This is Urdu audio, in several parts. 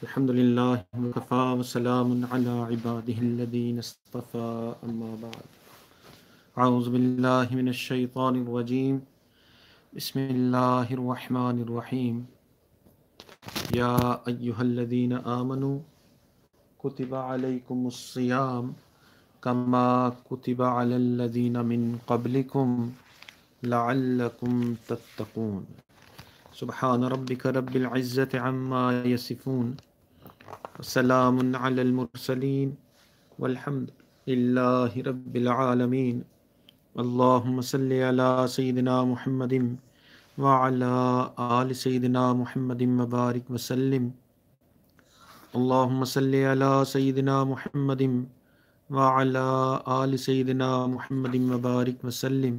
الحمد لله وكفى وسلام على عباده الذين اصطفى أما بعد أعوذ بالله من الشيطان الرجيم بسم الله الرحمن الرحيم يا أيها الذين آمنوا كتب عليكم الصيام كما كتب على الذين من قبلكم لعلكم تتقون سبحان ربك رب العزة عما يصفون وسلام على المرسلين والحمد لله رب العالمين اللهم صل على سيدنا محمد وعلى آل سيدنا محمد وبارك وسلم اللهم صل على سيدنا محمد وعلى آل سيدنا محمد وبارك وسلم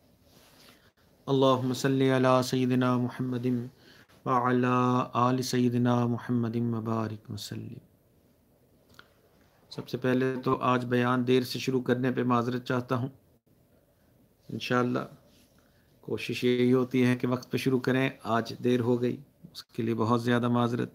اللهم صل على سيدنا محمد وعلى آل سيدنا محمد وبارك وسلم۔ سب سے پہلے تو آج بیان دیر سے شروع کرنے پہ معذرت چاہتا ہوں۔ انشاءاللہ کوشش یہی ہوتی ہے کہ وقت پہ شروع کریں، آج دیر ہو گئی، اس کے لیے بہت زیادہ معذرت۔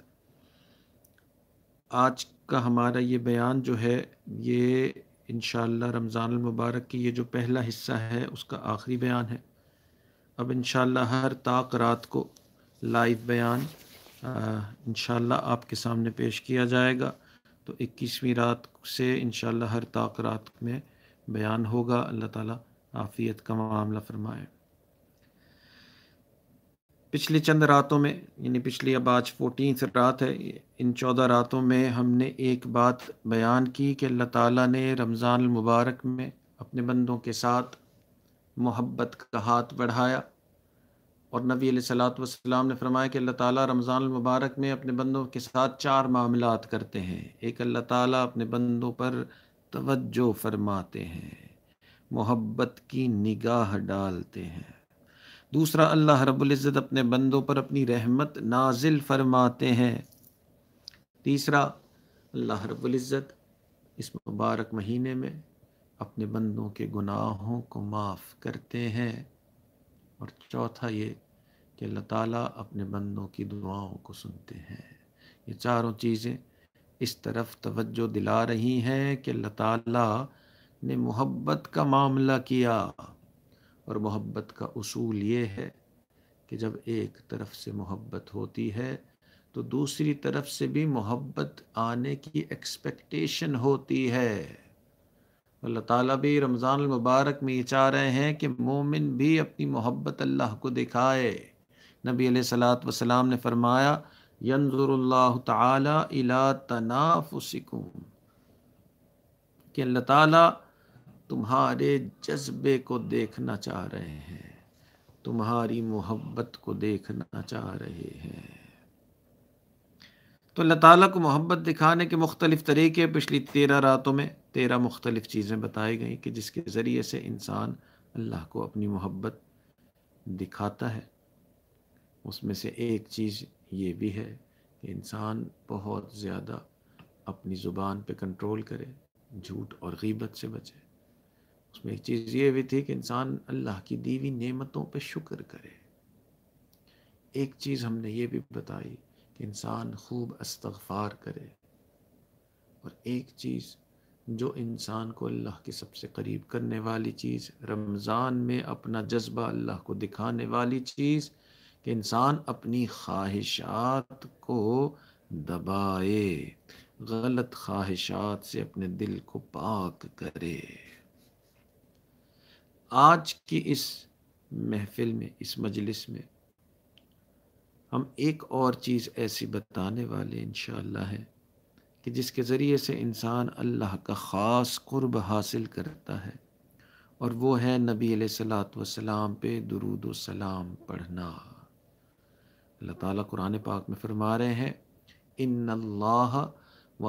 آج کا ہمارا یہ بیان جو ہے یہ انشاءاللہ رمضان المبارک کی یہ جو پہلا حصہ ہے اس کا آخری بیان ہے۔ اب انشاءاللہ ہر طاق رات کو لائیو بیان انشاءاللہ آپ کے سامنے پیش کیا جائے گا، تو 21ویں رات سے انشاءاللہ ہر طاق رات میں بیان ہوگا۔ اللہ تعالیٰ عافیت کا معاملہ فرمائے۔ پچھلی چند راتوں میں یعنی پچھلی اب آج 14 رات ہے، ان 14 راتوں میں ہم نے ایک بات بیان کی کہ اللہ تعالیٰ نے رمضان المبارک میں اپنے بندوں کے ساتھ محبت کا ہاتھ بڑھایا، اور نبی علیہ الصلوۃ والسلام نے فرمایا کہ اللہ تعالیٰ رمضان المبارک میں اپنے بندوں کے ساتھ 4 معاملات کرتے ہیں۔ ایک، اللہ تعالیٰ اپنے بندوں پر توجہ فرماتے ہیں، محبت کی نگاہ ڈالتے ہیں۔ دوسرا، اللہ رب العزت اپنے بندوں پر اپنی رحمت نازل فرماتے ہیں۔ تیسرا، اللہ رب العزت اس مبارک مہینے میں اپنے بندوں کے گناہوں کو معاف کرتے ہیں۔ اور چوتھا یہ کہ اللہ تعالیٰ اپنے بندوں کی دعاؤں کو سنتے ہیں۔ یہ چاروں چیزیں اس طرف توجہ دلا رہی ہیں کہ اللہ تعالیٰ نے محبت کا معاملہ کیا، اور محبت کا اصول یہ ہے کہ جب ایک طرف سے محبت ہوتی ہے تو دوسری طرف سے بھی محبت آنے کی ایکسپیکٹیشن ہوتی ہے۔ اللہ تعالیٰ بھی رمضان المبارک میں یہ چاہ رہے ہیں کہ مومن بھی اپنی محبت اللہ کو دکھائے۔ نبی علیہ الصلوۃ والسلام نے فرمایا ینظر اللہ تعالی الی تنافسکم، کہ اللہ تعالیٰ تمہارے جذبے کو دیکھنا چاہ رہے ہیں، تمہاری محبت کو دیکھنا چاہ رہے ہیں۔ تو اللہ تعالیٰ کو محبت دکھانے کے مختلف طریقے پچھلی 13 راتوں میں 13 مختلف چیزیں بتائی گئیں کہ جس کے ذریعے سے انسان اللہ کو اپنی محبت دکھاتا ہے۔ اس میں سے ایک چیز یہ بھی ہے کہ انسان بہت زیادہ اپنی زبان پہ کنٹرول کرے، جھوٹ اور غیبت سے بچے۔ اس میں ایک چیز یہ بھی تھی کہ انسان اللہ کی دی ہوئی نعمتوں پہ شکر کرے۔ ایک چیز ہم نے یہ بھی بتائی کہ انسان خوب استغفار کرے، اور ایک چیز جو انسان کو اللہ کے سب سے قریب کرنے والی چیز، رمضان میں اپنا جذبہ اللہ کو دکھانے والی چیز، کہ انسان اپنی خواہشات کو دبائے، غلط خواہشات سے اپنے دل کو پاک کرے۔ آج کی اس محفل میں، اس مجلس میں ہم ایک اور چیز ایسی بتانے والے انشاءاللہ ہے کہ جس کے ذریعے سے انسان اللہ کا خاص قرب حاصل کرتا ہے، اور وہ ہے نبی علیہ الصلوۃ والسلام پہ درود و سلام پڑھنا۔ اللہ تعالیٰ قرآن پاک میں فرما رہے ہیں ان اللہ و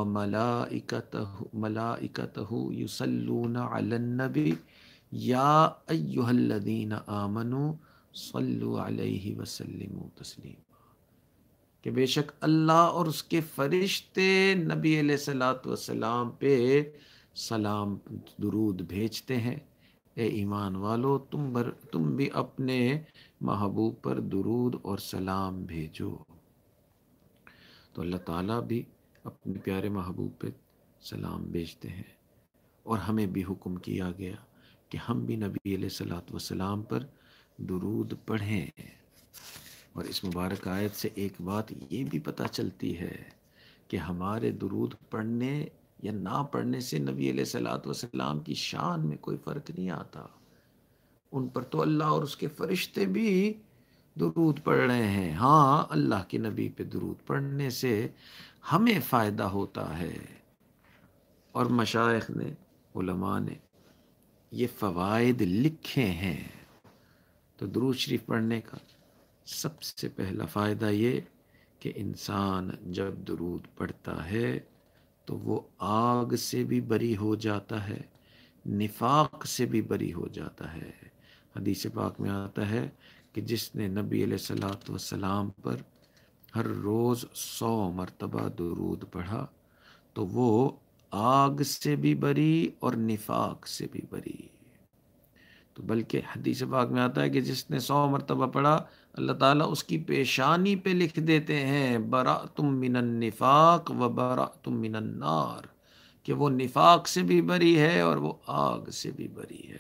ملائکتہ یصلون علی النبی یا ایھا الذین آمنوا صلوا علیہ وسلموا تسلیما، کہ بے شک اللہ اور اس کے فرشتے نبی علیہ الصلوۃ والسلام پہ سلام درود بھیجتے ہیں۔ اے ایمان والو، تم بھی اپنے محبوب پر درود اور سلام بھیجو۔ تو اللہ تعالیٰ بھی اپنے پیارے محبوب پہ سلام بھیجتے ہیں، اور ہمیں بھی حکم کیا گیا کہ ہم بھی نبی علیہ الصلوۃ والسلام پر درود پڑھیں۔ اور اس مبارک آیت سے ایک بات یہ بھی پتہ چلتی ہے کہ ہمارے درود پڑھنے یا نہ پڑھنے سے نبی علیہ الصلوۃ والسلام کی شان میں کوئی فرق نہیں آتا۔ ان پر تو اللہ اور اس کے فرشتے بھی درود پڑھ رہے ہیں۔ ہاں، اللہ کے نبی پہ درود پڑھنے سے ہمیں فائدہ ہوتا ہے، اور مشائخ نے، علماء نے یہ فوائد لکھے ہیں۔ تو درود شریف پڑھنے کا سب سے پہلا فائدہ یہ کہ انسان جب درود پڑھتا ہے تو وہ آگ سے بھی بری ہو جاتا ہے، نفاق سے بھی بری ہو جاتا ہے۔ حدیث پاک میں آتا ہے کہ جس نے نبی علیہ الصلوۃ والسلام پر ہر روز 100 مرتبہ درود پڑھا تو وہ آگ سے بھی بری اور نفاق سے بھی بری۔ تو بلکہ حدیث پاک میں آتا ہے کہ جس نے 100 مرتبہ پڑھا، اللہ تعالیٰ اس کی پیشانی پہ لکھ دیتے ہیں برأتم من النفاق و برأتم من النار، کہ وہ نفاق سے بھی بری ہے اور وہ آگ سے بھی بری ہے۔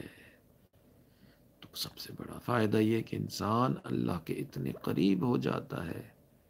تو سب سے بڑا فائدہ یہ کہ انسان اللہ کے اتنے قریب ہو جاتا ہے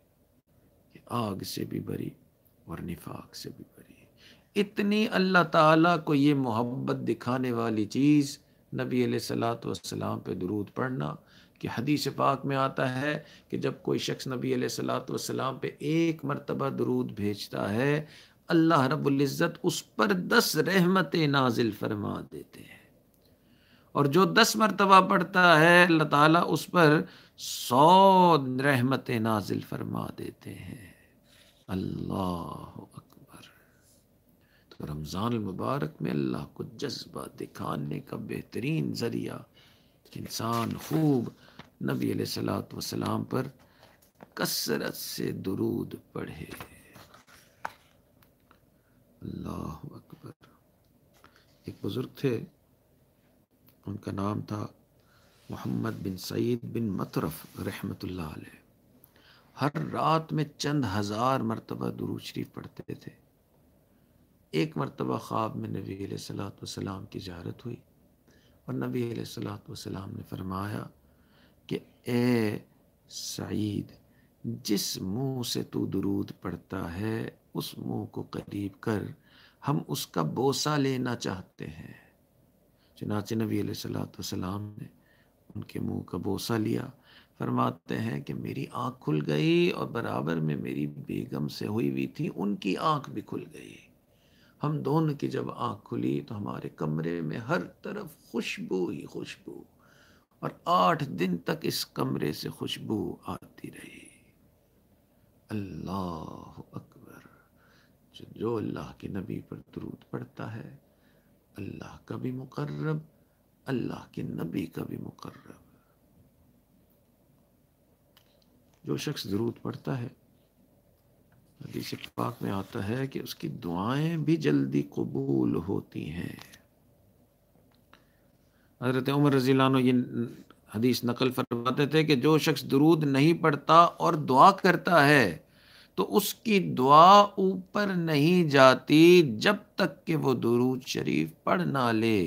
کہ آگ سے بھی بری اور نفاق سے بھی بری۔ اتنی اللہ تعالیٰ کو یہ محبت دکھانے والی چیز نبی علیہ الصلوۃ والسلام پہ درود پڑھنا، کہ حدیث پاک میں آتا ہے کہ جب کوئی شخص نبی علیہ الصلوۃ والسلام پہ 1 مرتبہ درود بھیجتا ہے، اللہ رب العزت اس پر 10 رحمتیں نازل فرما دیتے ہیں، اور جو 10 مرتبہ پڑھتا ہے اللہ تعالیٰ اس پر 100 رحمتیں نازل فرما دیتے ہیں۔ اللہ اکبر۔ تو رمضان المبارک میں اللہ کو جذبہ دکھانے کا بہترین ذریعہ کہ انسان خوب نبی علیہ الصلوۃ والسلام پر کثرت سے درود پڑھے۔ اللہ اکبر۔ ایک بزرگ تھے، ان کا نام تھا محمد بن سعید بن مطرف رحمۃ اللہ علیہ۔ ہر رات میں چند ہزار مرتبہ درود شریف پڑھتے تھے۔ ایک مرتبہ خواب میں نبی علیہ الصلوۃ والسلام کی زیارت ہوئی، اور نبی علیہ الصلوۃ والسلام نے فرمایا کہ اے سعید، جس منہ سے تو درود پڑھتا ہے اس منہ کو قریب کر، ہم اس کا بوسہ لینا چاہتے ہیں۔ چنانچہ نبی علیہ الصلوۃ والسلام نے ان کے منہ کا بوسہ لیا۔ فرماتے ہیں کہ میری آنکھ کھل گئی، اور برابر میں میری بیگم سے ہوئی تھی، ان کی آنکھ بھی کھل گئی۔ ہم دونوں کی جب آنکھ کھلی تو ہمارے کمرے میں ہر طرف خوشبو ہی خوشبو، اور 8 دن تک اس کمرے سے خوشبو آتی رہی۔ اللہ اکبر۔ جو اللہ کے نبی پر درود پڑھتا ہے، اللہ کا بھی مقرب، اللہ کے نبی کا بھی مقرب۔ جو شخص درود پڑھتا ہے، حدیث پاک میں آتا ہے کہ اس کی دعائیں بھی جلدی قبول ہوتی ہیں۔ حضرت عمر رضی اللہ عنہ یہ حدیث نقل فرماتے تھے کہ جو شخص درود نہیں پڑھتا اور دعا کرتا ہے تو اس کی دعا اوپر نہیں جاتی جب تک کہ وہ درود شریف پڑھ نہ لے۔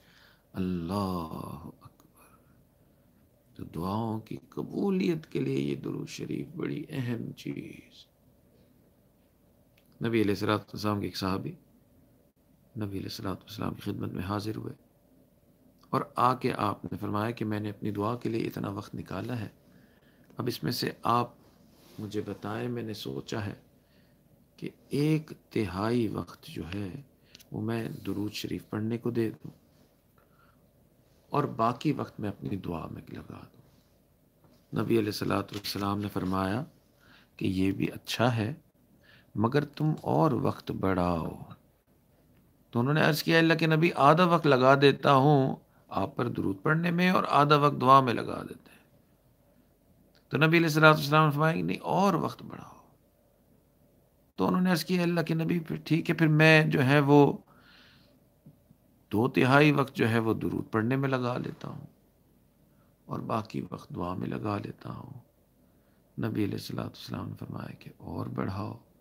اللہ اکبر۔ تو دعاؤں کی قبولیت کے لیے یہ درود شریف بڑی اہم چیز۔ نبی علیہ الصلوۃ والسلام کے ایک صحابی نبی علیہ الصلوۃ والسلام کی خدمت میں حاضر ہوئے، اور آ کے آپ نے فرمایا کہ میں نے اپنی دعا کے لیے اتنا وقت نکالا ہے، اب اس میں سے آپ مجھے بتائیں، میں نے سوچا ہے کہ 1/3 وقت جو ہے وہ میں درود شریف پڑھنے کو دے دوں، اور باقی وقت میں اپنی دعا میں لگا دوں۔ نبی علیہ الصلوۃ والسلام نے فرمایا کہ یہ بھی اچھا ہے، مگر تم اور وقت بڑھاؤ۔ تو انہوں نے عرض کیا اللہ کے نبی، آدھا وقت لگا دیتا ہوں آپ پر درود پڑھنے میں، اور آدھا وقت دعا میں لگا دیتے ہیں۔ تو نبی علیہ الصلوۃ والسلام نے فرمایا کہ نہیں، اور وقت بڑھاؤ۔ تو انہوں نے عرض کیا اللہ کے نبی پھر ٹھیک ہے، پھر میں جو ہے وہ 2/3 وقت جو ہے وہ درود پڑھنے میں لگا لیتا ہوں، اور باقی وقت دعا میں لگا لیتا ہوں۔ نبی علیہ الصلوۃ والسلام نے فرمایا کہ اور بڑھاؤ۔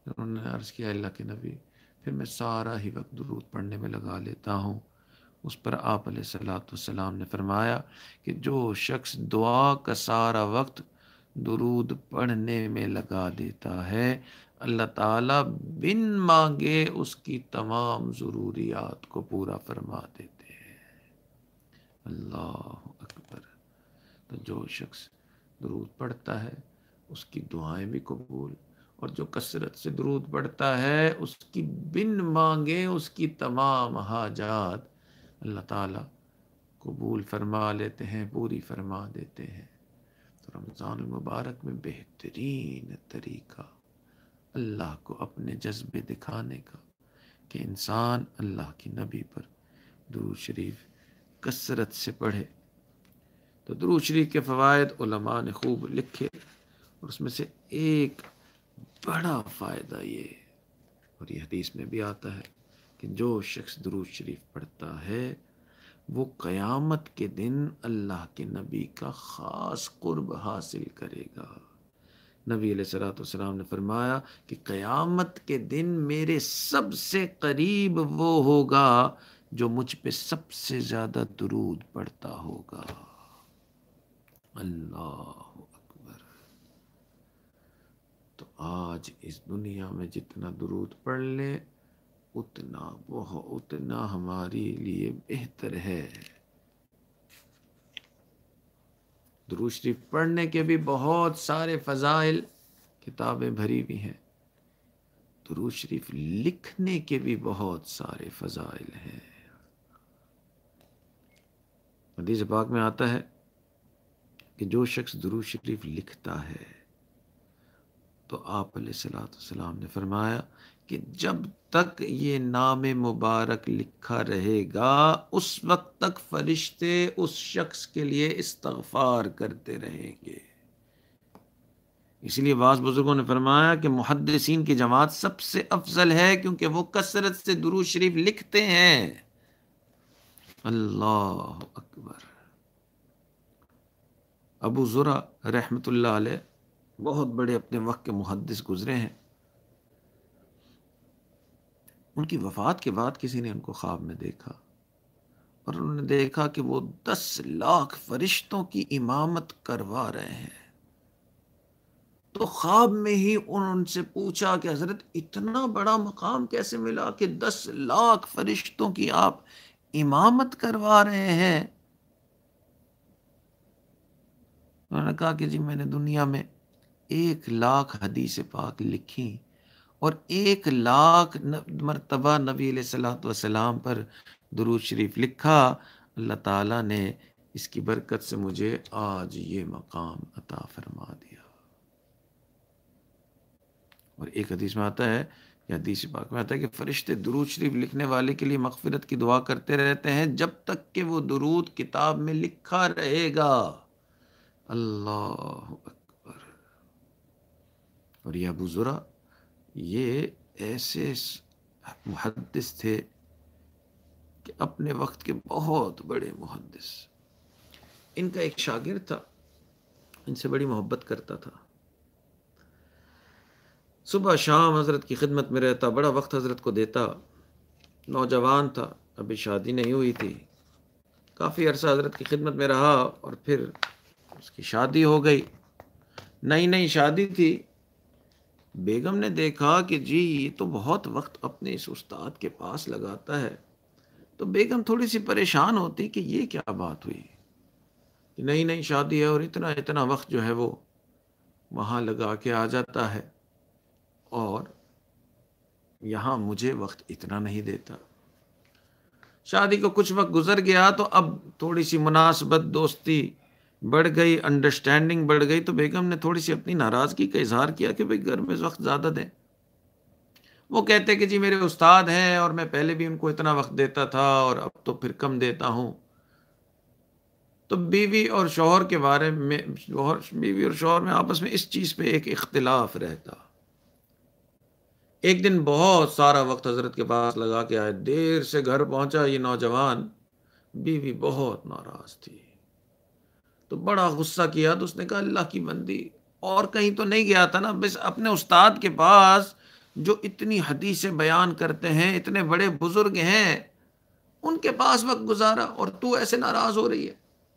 انہوں نے عرض کیا اللہ کے نبی پھر میں سارا ہی وقت درود پڑھنے میں لگا لیتا ہوں۔ اس پر آپ علیہ الصلوۃ والسلام نے فرمایا کہ جو شخص دعا کا سارا وقت درود پڑھنے میں لگا دیتا ہے، اللہ تعالیٰ بن مانگے اس کی تمام ضروریات کو پورا فرما دیتے ہیں۔ اللہ اکبر۔ تو جو شخص درود پڑھتا ہے اس کی دعائیں بھی قبول، اور جو کثرت سے درود پڑھتا ہے اس کی بن مانگے اس کی تمام حاجات اللہ تعالیٰ قبول فرما لیتے ہیں، پوری فرما دیتے ہیں۔ تو رمضان المبارک میں بہترین طریقہ اللہ کو اپنے جذبے دکھانے کا کہ انسان اللہ کی نبی پر درود شریف کثرت سے پڑھے۔ تو درود شریف کے فوائد علماء نے خوب لکھے، اور اس میں سے ایک بڑا فائدہ یہ، اور یہ حدیث میں بھی آتا ہے کہ جو شخص درود شریف پڑھتا ہے وہ قیامت کے دن اللہ کے نبی کا خاص قرب حاصل کرے گا۔ نبی علیہ الصلوۃ والسلام نے فرمایا کہ قیامت کے دن میرے سب سے قریب وہ ہوگا جو مجھ پہ سب سے زیادہ درود پڑھتا ہوگا۔ اللہ اکبر۔ تو آج اس دنیا میں جتنا درود پڑھ لے اتنا ہمارے لیے بہتر ہے۔ درود شریف پڑھنے کے بھی بہت سارے فضائل کتابیں بھری ہوئی ہیں، درود شریف لکھنے کے بھی بہت سارے فضائل ہیں۔ حدیث پاک میں آتا ہے کہ جو شخص درود شریف لکھتا ہے تو آپ علیہ الصلوۃ والسلام نے فرمایا کہ جب تک یہ نام مبارک لکھا رہے گا اس وقت تک فرشتے اس شخص کے لیے استغفار کرتے رہیں گے۔ اس لیے بعض بزرگوں نے فرمایا کہ محدثین کی جماعت سب سے افضل ہے کیونکہ وہ کثرت سے درود شریف لکھتے ہیں۔ اللہ اکبر۔ ابو زرع رحمۃ اللہ علیہ بہت بڑے اپنے وقت کے محدث گزرے ہیں۔ ان کی وفات کے بعد کسی نے ان کو خواب میں دیکھا، اور انہوں نے دیکھا کہ وہ 10 لاکھ فرشتوں کی امامت کروا رہے ہیں۔ تو خواب میں ہی انہوں ان سے پوچھا کہ حضرت اتنا بڑا مقام کیسے ملا کہ 10 لاکھ فرشتوں کی آپ امامت کروا رہے ہیں؟ انہوں نے کہا کہ جی میں نے دنیا میں 1 لاکھ حدیث پاک لکھی اور 1 لاکھ مرتبہ نبی علیہ الصلوۃ والسلام پر درود شریف لکھا، اللہ تعالیٰ نے اس کی برکت سے مجھے آج یہ مقام عطا فرما دیا۔ اور ایک حدیث میں آتا ہے، یا حدیث پاک میں آتا ہے کہ فرشتے درود شریف لکھنے والے کے لیے مغفرت کی دعا کرتے رہتے ہیں جب تک کہ وہ درود کتاب میں لکھا رہے گا۔ اللہ اکبر۔ اور یہ ابو زرع یہ ایسے محدث تھے کہ اپنے وقت کے بہت بڑے محدث۔ ان کا ایک شاگرد تھا، ان سے بڑی محبت کرتا تھا، صبح شام حضرت کی خدمت میں رہتا، بڑا وقت حضرت کو دیتا، نوجوان تھا، ابھی شادی نہیں ہوئی تھی، کافی عرصہ حضرت کی خدمت میں رہا، اور پھر اس کی شادی ہو گئی، نئی شادی تھی۔ بیگم نے دیکھا کہ جی یہ تو بہت وقت اپنے اس استاد کے پاس لگاتا ہے، تو بیگم تھوڑی سی پریشان ہوتی کہ یہ کیا بات ہوئی کہ نئی شادی ہے اور اتنا وقت جو ہے وہ وہاں لگا کے آ جاتا ہے، اور یہاں مجھے وقت اتنا نہیں دیتا۔ شادی کو کچھ وقت گزر گیا تو اب تھوڑی سی مناسبت، دوستی بڑھ گئی، انڈرسٹینڈنگ بڑھ گئی، تو بیگم نے تھوڑی سی اپنی ناراضگی کا اظہار کیا کہ بھئی گھر میں وقت زیادہ دیں۔ وہ کہتے کہ جی میرے استاد ہیں اور میں پہلے بھی ان کو اتنا وقت دیتا تھا اور اب تو پھر کم دیتا ہوں۔ تو بیوی اور شوہر کے بارے میں، بیوی اور شوہر میں آپس میں اس چیز پہ ایک اختلاف رہتا۔ ایک دن بہت سارا وقت حضرت کے پاس لگا کے آئے، دیر سے گھر پہنچا یہ نوجوان، بیوی بہت ناراض تھی، تو بڑا غصہ کیا، تو اس نے کہا اللہ کی بندی، اور کہیں تو نہیں گیا تھا نا، بس اپنے استاد کے پاس جو اتنی حدیثیں بیان کرتے ہیں، اتنے بڑے بزرگ ہیں، ان کے پاس وقت گزارا اور تو ایسے ناراض ہو رہی ہے؟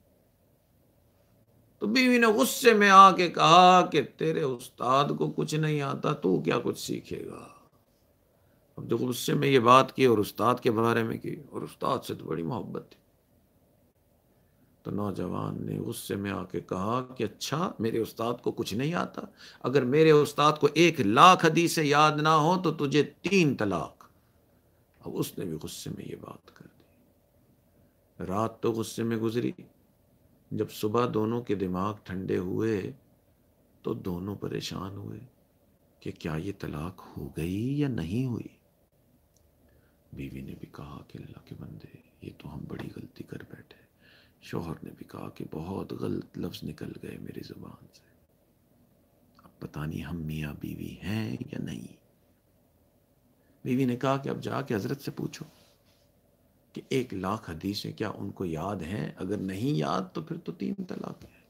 تو بیوی نے غصے میں آ کے کہا کہ تیرے استاد کو کچھ نہیں آتا، تو کیا کچھ سیکھے گا؟ اب جو غصے میں یہ بات کی اور استاد کے بارے میں کی، اور استاد سے تو بڑی محبت تھی، تو نوجوان نے غصے میں آ کے کہا کہ اچھا میرے استاد کو کچھ نہیں آتا، اگر میرے استاد کو 1,00,000 حدیثیں یاد نہ ہو تو تجھے 3 طلاق۔ اب اس نے بھی غصے میں یہ بات کر دی۔ رات تو غصے میں گزری، جب صبح دونوں کے دماغ ٹھنڈے ہوئے تو دونوں پریشان ہوئے کہ کیا یہ طلاق ہو گئی یا نہیں ہوئی۔ بیوی نے بھی کہا کہ اللہ کے بندے، یہ تو ہم بڑی غلطی کر بیٹھے۔ شوہر نے بھی کہا کہ بہت غلط لفظ نکل گئے میری زبان سے، اب پتہ نہیں ہم میاں بیوی ہیں یا نہیں۔ بیوی نے کہا کہ اب جا کے حضرت سے پوچھو کہ 1,00,000 حدیثیں کیا ان کو یاد ہیں؟ اگر نہیں یاد تو پھر تو 3 طلاق ہیں۔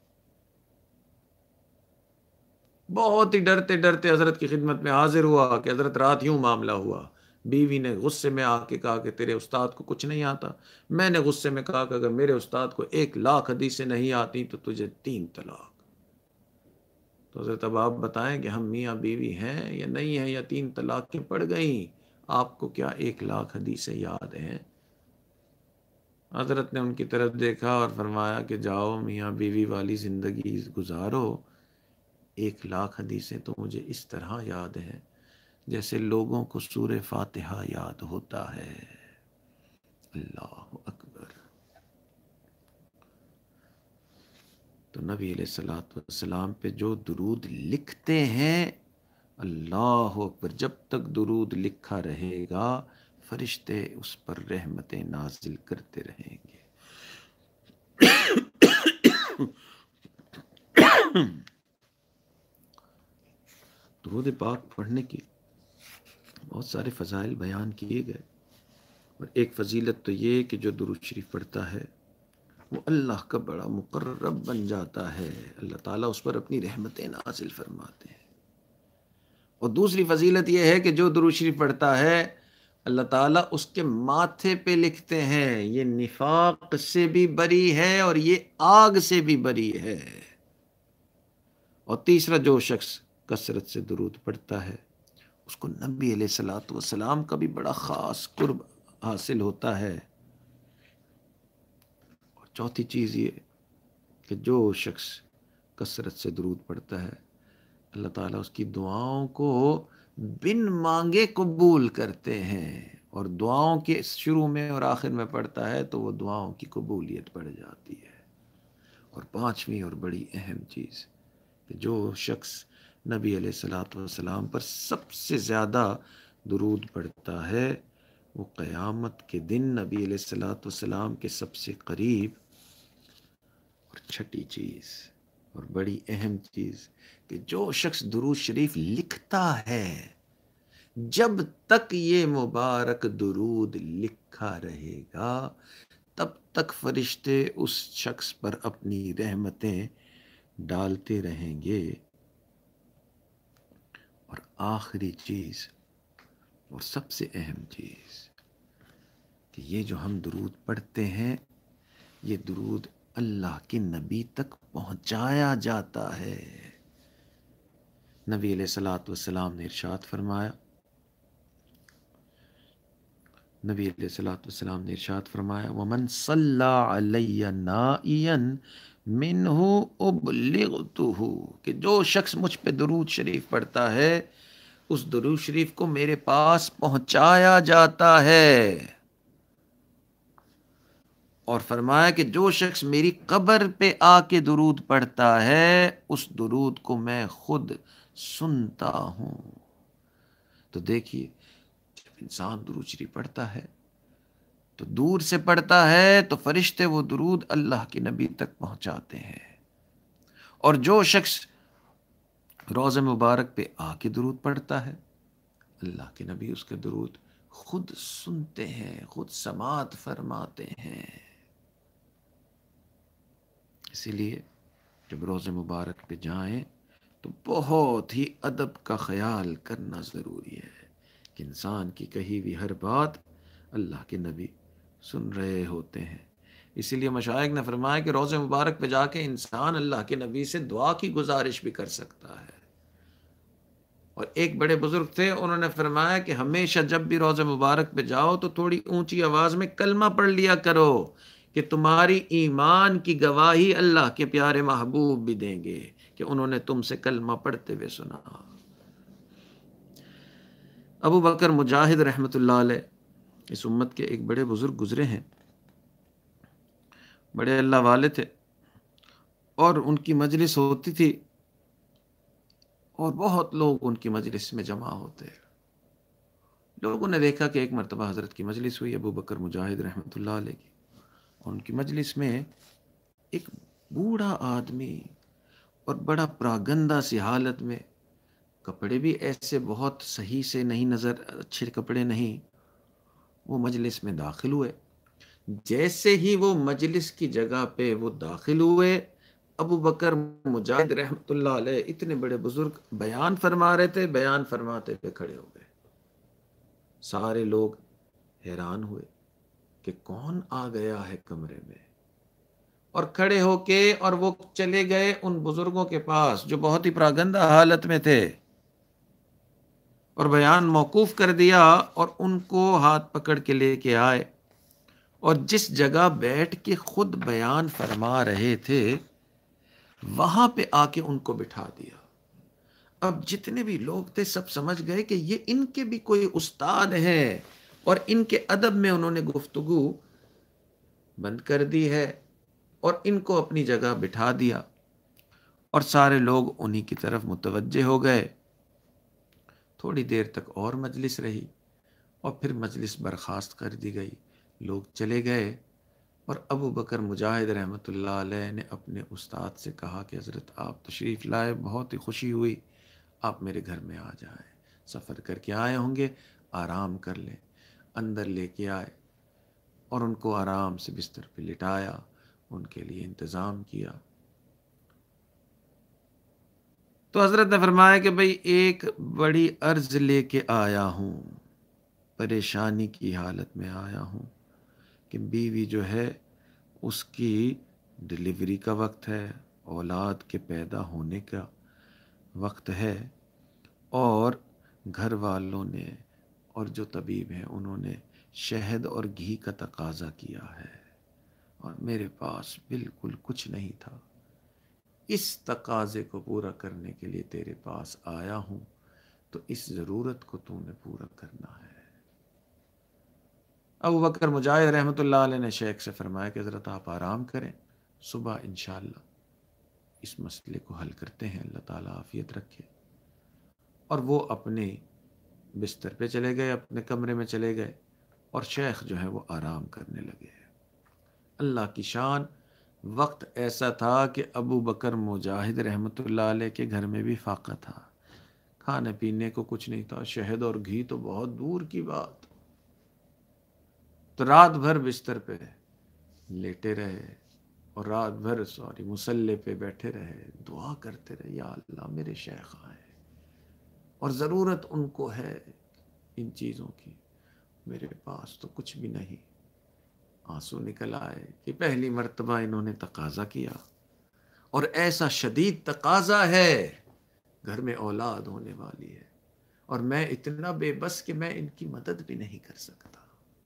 بہت ہی ڈرتے ڈرتے حضرت کی خدمت میں حاضر ہوا کہ حضرت رات یوں معاملہ ہوا۔ بیوی نے غصے میں آ کے کہا کہ تیرے استاد کو کچھ نہیں آتا، میں نے غصے میں کہا کہ اگر میرے استاد کو 1,00,000 حدیثیں نہیں آتی تو تجھے 3 طلاق۔ تو حضرت اب آپ بتائیں کہ ہم میاں بیوی ہیں یا نہیں ہیں، یا 3 طلاقیں پڑ گئیں، آپ کو کیا 1,00,000 حدیثیں یاد ہیں؟ حضرت نے ان کی طرف دیکھا اور فرمایا کہ جاؤ میاں بیوی والی زندگی گزارو، 1,00,000 حدیثیں تو مجھے اس طرح یاد ہیں جیسے لوگوں کو سورہ فاتحہ یاد ہوتا ہے۔ اللہ اکبر۔ تو نبی علیہ الصلوۃ والسلام پہ جو درود لکھتے ہیں، اللہ اکبر، جب تک درود لکھا رہے گا فرشتے اس پر رحمتیں نازل کرتے رہیں گے۔ درود پاک پڑھنے کی بہت سارے فضائل بیان کیے گئے، اور ایک فضیلت تو یہ کہ جو درود شریف پڑھتا ہے وہ اللہ کا بڑا مقرب بن جاتا ہے، اللہ تعالیٰ اس پر اپنی رحمتیں نازل فرماتے ہیں۔ اور دوسری فضیلت یہ ہے کہ جو درود شریف پڑھتا ہے اللہ تعالیٰ اس کے ماتھے پہ لکھتے ہیں یہ نفاق سے بھی بری ہے اور یہ آگ سے بھی بری ہے۔ اور تیسرا، جو شخص کثرت سے درود پڑھتا ہے اس کو نبی علیہ الصلوۃ والسلام کا بھی بڑا خاص قرب حاصل ہوتا ہے۔ اور چوتھی چیز یہ کہ جو شخص کثرت سے درود پڑھتا ہے اللہ تعالیٰ اس کی دعاؤں کو بن مانگے قبول کرتے ہیں، اور دعاؤں کے شروع میں اور آخر میں پڑھتا ہے تو وہ دعاؤں کی قبولیت بڑھ جاتی ہے۔ اور پانچویں اور بڑی اہم چیز کہ جو شخص نبی علیہ الصلوۃ والسلام پر سب سے زیادہ درود پڑھتا ہے وہ قیامت کے دن نبی علیہ الصلوۃ والسلام کے سب سے قریب۔ اور چھٹی چیز اور بڑی اہم چیز کہ جو شخص درود شریف لکھتا ہے، جب تک یہ مبارک درود لکھا رہے گا تب تک فرشتے اس شخص پر اپنی رحمتیں ڈالتے رہیں گے۔ اور آخری چیز اور سب سے اہم چیز کہ یہ جو ہم درود پڑھتے ہیں یہ درود اللہ کے نبی تک پہنچایا جاتا ہے۔ نبی علیہ الصلوۃ والسلام نے ارشاد فرمایا، نبی علیہ الصلوۃ والسلام نے ارشاد فرمایا وَمَنْ صَلَّى عَلَيَّ نَائِيًا مِّنْهُ أُبْلِغْتُهُ کہ جو شخص مجھ پہ درود شریف پڑھتا ہے اس درود شریف کو میرے پاس پہنچایا جاتا ہے۔ اور فرمایا کہ جو شخص میری قبر پہ آ کے درود پڑھتا ہے اس درود کو میں خود سنتا ہوں۔ تو دیکھیے جب انسان درود شریف پڑھتا ہے تو دور سے پڑھتا ہے تو فرشتے وہ درود اللہ کے نبی تک پہنچاتے ہیں، اور جو شخص روضہ مبارک پہ آ کے درود پڑھتا ہے اللہ کے نبی اس کے درود خود سنتے ہیں، خود سماعت فرماتے ہیں۔ اسی لیے جب روضہ مبارک پہ جائیں تو بہت ہی ادب کا خیال کرنا ضروری ہے۔ کہ انسان کی کہی ہوئی ہر بات اللہ کے نبی سن رہے ہوتے ہیں۔ اسی لیے مشائخ نے فرمایا کہ روضہ مبارک پہ جا کے انسان اللہ کے نبی سے دعا کی گزارش بھی کر سکتا ہے۔ اور ایک بڑے بزرگ تھے، انہوں نے فرمایا کہ ہمیشہ جب بھی روضہ مبارک پہ جاؤ تو تھوڑی اونچی آواز میں کلمہ پڑھ لیا کرو کہ تمہاری ایمان کی گواہی اللہ کے پیارے محبوب بھی دیں گے کہ انہوں نے تم سے کلمہ پڑھتے ہوئے سنا۔ ابو بکر مجاہد رحمۃ اللہ علیہ اس امت کے ایک بڑے بزرگ گزرے ہیں، بڑے اللہ والے تھے، اور ان کی مجلس ہوتی تھی اور بہت لوگ ان کی مجلس میں جمع ہوتے۔ لوگوں نے دیکھا کہ ایک مرتبہ حضرت کی مجلس ہوئی ابو بکر مجاہد رحمۃ اللہ علیہ کی، اور ان کی مجلس میں ایک بوڑھا آدمی اور بڑا پراگندہ سی حالت میں، کپڑے بھی ایسے بہت صحیح سے نہیں نظر، اچھے کپڑے نہیں، وہ مجلس میں داخل ہوئے۔ جیسے ہی وہ مجلس کی جگہ پہ وہ داخل ہوئے، ابو بکر مجاہد رحمۃ اللہ علیہ اتنے بڑے بزرگ بیان فرما رہے تھے، بیان فرماتے پہ کھڑے ہو گئے۔ سارے لوگ حیران ہوئے کہ کون آ گیا ہے کمرے میں، اور کھڑے ہو کے اور وہ چلے گئے ان بزرگوں کے پاس جو بہت ہی پراگندہ حالت میں تھے، اور بیان موقوف کر دیا اور ان کو ہاتھ پکڑ کے لے کے آئے، اور جس جگہ بیٹھ کے خود بیان فرما رہے تھے وہاں پہ آ کے ان کو بٹھا دیا۔ اب جتنے بھی لوگ تھے سب سمجھ گئے کہ یہ ان کے بھی کوئی استاد ہیں، اور ان کے ادب میں انہوں نے گفتگو بند کر دی ہے اور ان کو اپنی جگہ بٹھا دیا، اور سارے لوگ انہی کی طرف متوجہ ہو گئے۔ تھوڑی دیر تک اور مجلس رہی اور پھر مجلس برخاست کر دی گئی، لوگ چلے گئے، اور ابو بکر مجاہد رحمۃ اللہ علیہ نے اپنے استاد سے کہا کہ حضرت آپ تشریف لائے، بہت ہی خوشی ہوئی، آپ میرے گھر میں آ جائیں، سفر کر کے آئے ہوں گے، آرام کر لیں۔ اندر لے کے آئے اور ان کو آرام سے بستر پہ لٹایا، ان کے لیے انتظام کیا۔ تو حضرت نے فرمایا کہ بھئی ایک بڑی عرض لے کے آیا ہوں، پریشانی کی حالت میں آیا ہوں کہ بیوی جو ہے اس کی ڈلیوری کا وقت ہے، اولاد کے پیدا ہونے کا وقت ہے، اور گھر والوں نے اور جو طبیب ہیں انہوں نے شہد اور گھی کا تقاضا کیا ہے، اور میرے پاس بالکل کچھ نہیں تھا۔ اس تقاضے کو پورا کرنے کے لیے تیرے پاس آیا ہوں، تو اس ضرورت کو تو نے پورا کرنا ہے۔ ابو بکر مجاہد رحمۃ اللہ علیہ نے شیخ سے فرمایا کہ حضرت آپ آرام کریں، صبح انشاءاللہ اس مسئلے کو حل کرتے ہیں، اللہ تعالیٰ عافیت رکھے۔ اور وہ اپنے بستر پہ چلے گئے، اپنے کمرے میں چلے گئے، اور شیخ جو ہے وہ آرام کرنے لگے۔ اللہ کی شان، وقت ایسا تھا کہ ابو بکر مجاہد رحمۃ اللہ علیہ کے گھر میں بھی فاقہ تھا، کھانے پینے کو کچھ نہیں تھا، شہد اور گھی تو بہت دور کی بات۔ تو رات بھر بستر پہ لیٹے رہے، اور رات بھر مصلی پہ بیٹھے رہے، دعا کرتے رہے، یا اللہ میرے شیخ آئے اور ضرورت ان کو ہے ان چیزوں کی، میرے پاس تو کچھ بھی نہیں۔ آنسو نکل آئے کہ پہلی مرتبہ انہوں نے تقاضا کیا، اور ایسا شدید تقاضا ہے، گھر میں اولاد ہونے والی ہے، اور میں اتنا بے بس کہ میں ان کی مدد بھی نہیں کر سکتا۔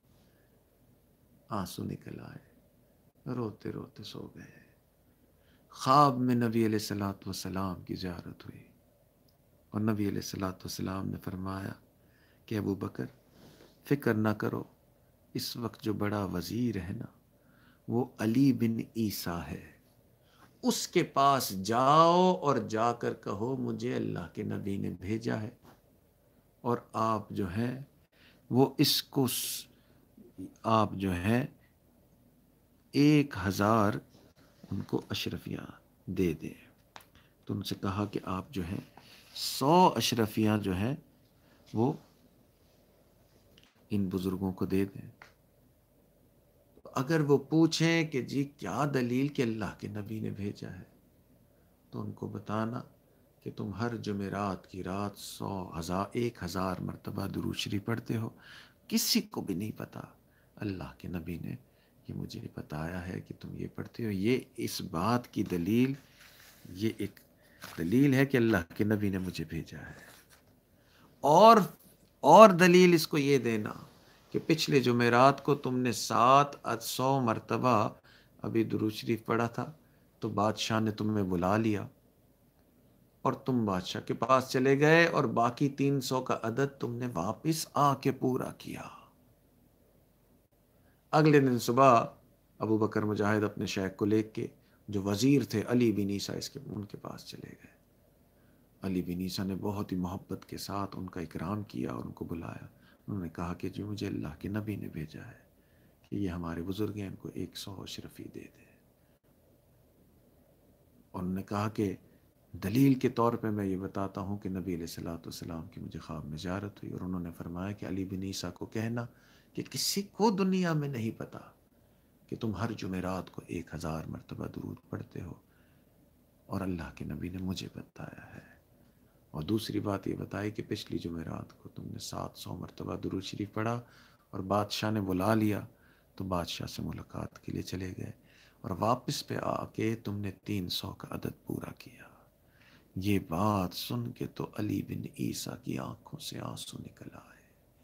آنسو نکل آئے، روتے روتے سو گئے۔ خواب میں نبی علیہ الصلوۃ والسلام کی زیارت ہوئی، اور نبی علیہ الصلوۃ والسلام نے فرمایا کہ ابو بکر فکر نہ کرو، اس وقت جو بڑا وزیر ہے نا وہ علی بن عیسیٰ ہے، اس کے پاس جاؤ اور جا کر کہو مجھے اللہ کے نبی نے بھیجا ہے، اور آپ جو ہیں وہ اس کو آپ جو ہیں 1000 ان کو اشرفیاں دے دیں۔ تو ان سے کہا کہ آپ جو ہیں 100 اشرفیاں جو ہیں وہ ان بزرگوں کو دے دیں۔ اگر وہ پوچھیں کہ جی کیا دلیل کہ اللہ کے نبی نے بھیجا ہے، تو ان کو بتانا کہ تم ہر جمعرات کی رات 1,000 مرتبہ درود شریف پڑھتے ہو، کسی کو بھی نہیں پتا، اللہ کے نبی نے یہ مجھے بتایا ہے کہ تم یہ پڑھتے ہو. یہ اس بات کی دلیل، یہ ایک دلیل ہے کہ اللہ کے نبی نے مجھے بھیجا ہے. اور دلیل اس کو یہ دینا کہ پچھلے جمعرات کو تم نے 700 مرتبہ ابھی درود شریف پڑھا تھا، تو بادشاہ نے تمہیں بلا لیا اور تم بادشاہ کے پاس چلے گئے اور باقی 300 کا عدد تم نے واپس آ کے پورا کیا. اگلے دن صبح ابو بکر مجاہد اپنے شیخ کو لے کے، جو وزیر تھے علی بن عیسیٰ ان کے پاس چلے گئے. علی بن عیسیٰ نے بہت ہی محبت کے ساتھ ان کا اکرام کیا اور ان کو بلایا. انہوں نے کہا کہ جو مجھے اللہ کے نبی نے بھیجا ہے کہ یہ ہمارے بزرگ ہیں، ان کو 100 اشرفی دے دے. اور انہوں نے کہا کہ دلیل کے طور پہ میں یہ بتاتا ہوں کہ نبی علیہ الصلوۃ والسلام کی مجھے خواب میں زیارت ہوئی، اور انہوں نے فرمایا کہ علی بن عیسیٰ کو کہنا کہ کسی کو دنیا میں نہیں پتا کہ تم ہر جمعرات کو 1,000 مرتبہ درود پڑھتے ہو، اور اللہ کے نبی نے مجھے بتایا ہے. اور دوسری بات یہ بتائی کہ پچھلی جمعرات کو تم نے 700 مرتبہ درود شریف پڑھا اور بادشاہ نے بلا لیا، تو بادشاہ سے ملاقات کے لیے چلے گئے اور واپس پہ آ کے تم نے 300 کا عدد پورا کیا. یہ بات سن کے تو علی بن عیسیٰ کی آنکھوں سے آنسو نکل آئے.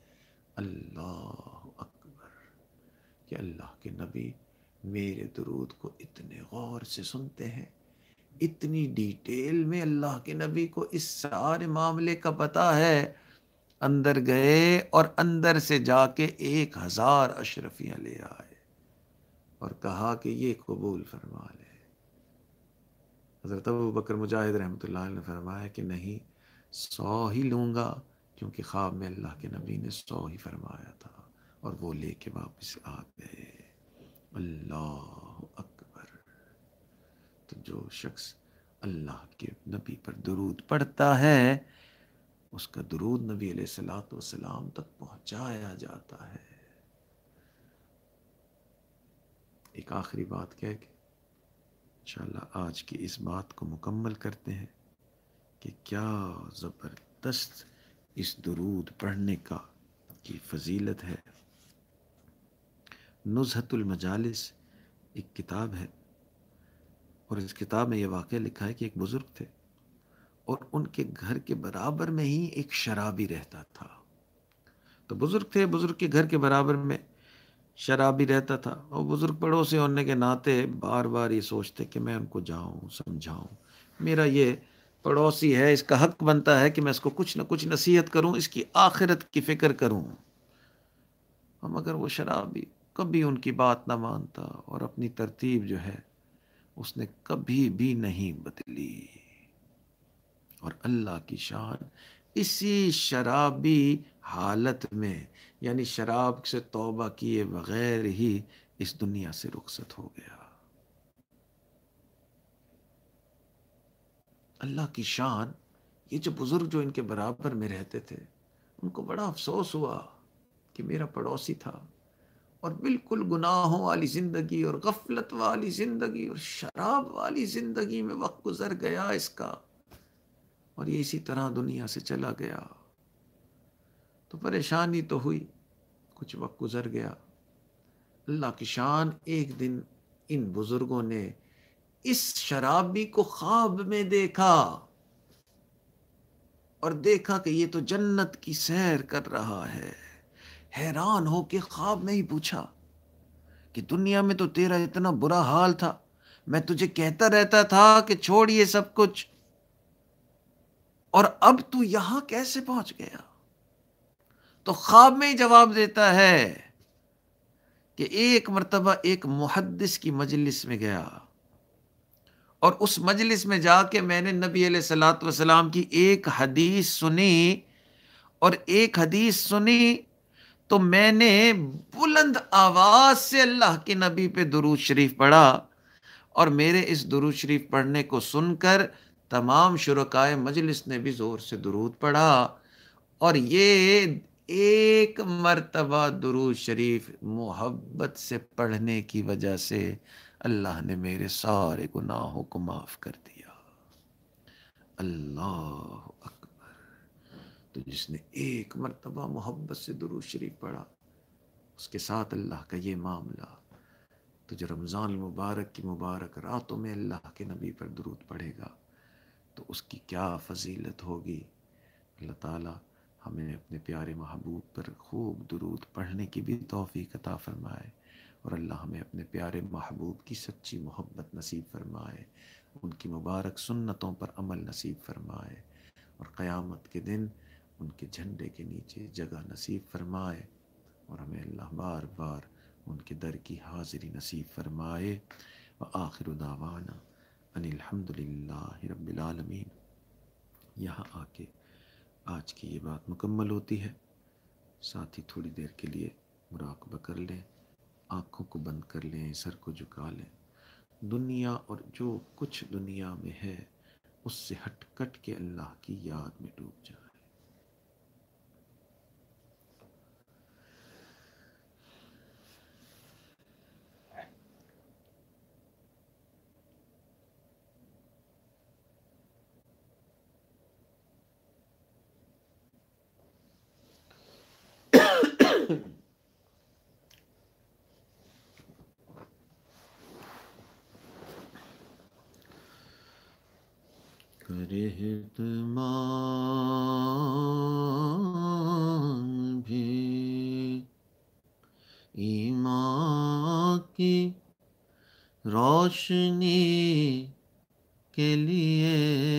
اللہ اکبر، کہ اللہ کے نبی میرے درود کو اتنے غور سے سنتے ہیں، اتنی ڈیٹیل میں اللہ کے نبی کو اس سارے معاملے کا پتہ ہے. اندر گئے اور اندر سے جا کے 1,000 اشرفیاں لے آئے اور کہا کہ یہ قبول فرما لے. حضرت ابو بکر مجاہد رحمۃ اللہ علیہ نے فرمایا کہ نہیں، 100 ہی لوں گا، کیونکہ خواب میں اللہ کے نبی نے 100 ہی فرمایا تھا، اور وہ لے کے واپس آ گئے. اللہ اکبر. تو جو شخص اللہ کے نبی پر درود پڑھتا ہے، اس کا درود نبی علیہ الصلوۃ والسلام تک پہنچایا جاتا ہے. ایک آخری بات کہہ کے انشاءاللہ آج کی اس بات کو مکمل کرتے ہیں کہ کیا زبردست اس درود پڑھنے کا کی فضیلت ہے. نزہۃ المجالس ایک کتاب ہے، اور اس کتاب میں یہ واقعہ لکھا ہے کہ ایک بزرگ تھے اور ان کے گھر کے برابر میں ہی ایک شرابی رہتا تھا. تو بزرگ تھے، بزرگ کے گھر کے برابر میں شرابی رہتا تھا، اور بزرگ پڑوسی ہونے کے ناطے بار بار یہ سوچتے کہ میں ان کو جاؤں سمجھاؤں، میرا یہ پڑوسی ہے، اس کا حق بنتا ہے کہ میں اس کو کچھ نہ کچھ نصیحت کروں، اس کی آخرت کی فکر کروں. مگر وہ شرابی کبھی ان کی بات نہ مانتا، اور اپنی ترتیب جو ہے اس نے کبھی بھی نہیں بدلی. اور اللہ کی شان، اسی شرابی حالت میں، یعنی شراب سے توبہ کیے بغیر ہی اس دنیا سے رخصت ہو گیا. اللہ کی شان. یہ جو بزرگ جو ان کے برابر میں رہتے تھے، ان کو بڑا افسوس ہوا کہ میرا پڑوسی تھا اور بالکل گناہوں والی زندگی اور غفلت والی زندگی اور شراب والی زندگی میں وقت گزر گیا اس کا، اور یہ اسی طرح دنیا سے چلا گیا. تو پریشانی تو ہوئی، کچھ وقت گزر گیا. اللہ کی شان، ایک دن ان بزرگوں نے اس شرابی کو خواب میں دیکھا، اور دیکھا کہ یہ تو جنت کی سیر کر رہا ہے. حیران ہو کے خواب میں ہی پوچھا کہ دنیا میں تو تیرا اتنا برا حال تھا، میں تجھے کہتا رہتا تھا کہ چھوڑ یہ سب کچھ، اور اب تو یہاں کیسے پہنچ گیا؟ تو خواب میں ہی جواب دیتا ہے کہ ایک مرتبہ ایک محدث کی مجلس میں گیا، اور اس مجلس میں جا کے میں نے نبی علیہ الصلوۃ والسلام کی ایک حدیث سنی، اور ایک حدیث سنی تو میں نے بلند آواز سے اللہ کے نبی پہ درود شریف پڑھا، اور میرے اس درود شریف پڑھنے کو سن کر تمام شرکائے مجلس نے بھی زور سے درود پڑھا. اور یہ ایک مرتبہ درود شریف محبت سے پڑھنے کی وجہ سے اللہ نے میرے سارے گناہوں کو معاف کر دیا. اللہ اکبر. تو جس نے ایک مرتبہ محبت سے درود شریف پڑھا، اس کے ساتھ اللہ کا یہ معاملہ. تو جو رمضان المبارک کی مبارک راتوں میں اللہ کے نبی پر درود پڑھے گا تو اس کی کیا فضیلت ہوگی. اللہ تعالیٰ ہمیں اپنے پیارے محبوب پر خوب درود پڑھنے کی بھی توفیق عطا فرمائے، اور اللہ ہمیں اپنے پیارے محبوب کی سچی محبت نصیب فرمائے، ان کی مبارک سنتوں پر عمل نصیب فرمائے، اور قیامت کے دن ان کے جھنڈے کے نیچے جگہ نصیب فرمائے، اور ہمیں اللہ بار بار ان کے در کی حاضری نصیب فرمائے. وآخر دعوانا ان الحمدللہ رب العالمین. یہاں آ کے آج کی یہ بات مکمل ہوتی ہے. ساتھ ہی تھوڑی دیر کے لیے مراقبہ کر لیں، آنکھوں کو بند کر لیں، سر کو جھکا لیں. دنیا اور جو کچھ دنیا میں ہے اس سے ہٹ کٹ کے اللہ کی یاد میں ڈوب جائیں. اہتمام بھی ایمان کی روشنی کے لیے